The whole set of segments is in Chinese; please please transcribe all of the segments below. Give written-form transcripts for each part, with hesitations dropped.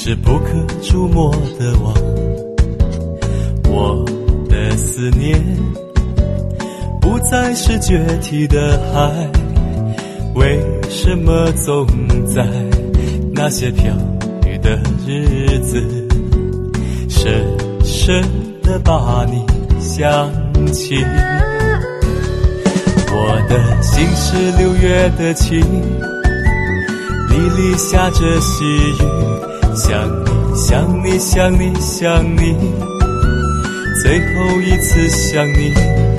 是不可触摸的网，我的思念不再是决堤的海，为什么总在那些飘雨的日子，深深地把你想起。我的心是6月的晴，沥沥下着细雨，想你想你想你想你，最后一次想你。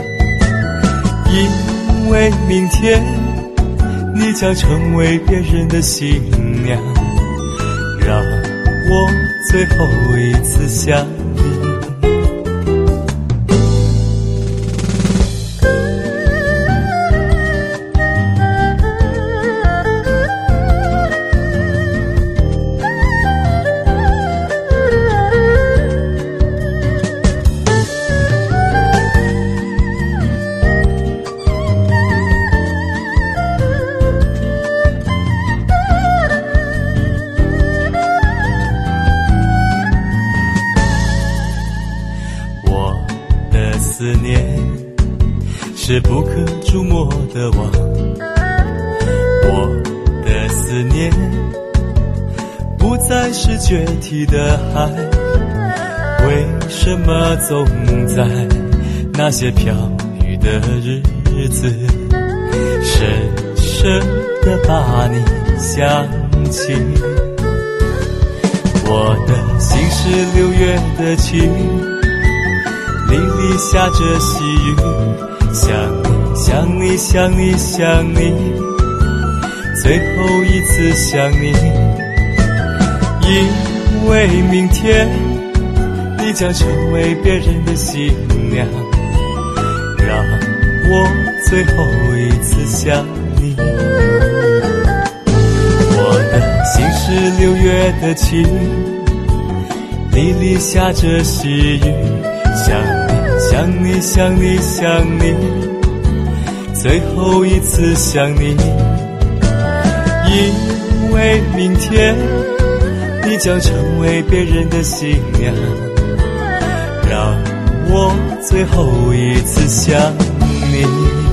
因为明天你将成为别人的新娘，让我最后一次想你。思念是不可触摸的网，我的思念不再是决堤的海，为什么总在那些飘雨的日子，深深地把你想起。我的心是6月的晴，沥沥下着细雨，想你想你想你想你，最后一次想你。因为明天你将成为别人的新娘，让我最后一次想你。我的心是6月的晴，沥沥下着细雨，想你想你想你，最后一次想你。因为明天你将成为别人的新娘，让我最后一次想你。